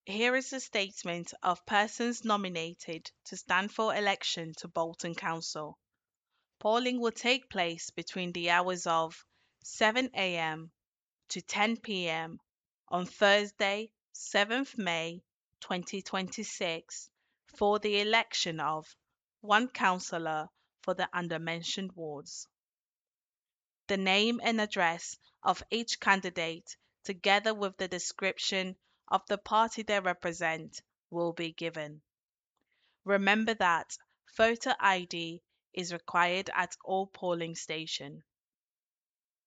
Here is a statement of persons nominated to stand for election to Bolton Council. Polling will take place between the hours of 7 a.m. to 10 p.m. on Thursday, 7th May 2026 for the election of one councillor for the undermentioned wards. The name and address of each candidate, together with the description of the party they represent, will be given. Remember that photo ID is required at all polling stations.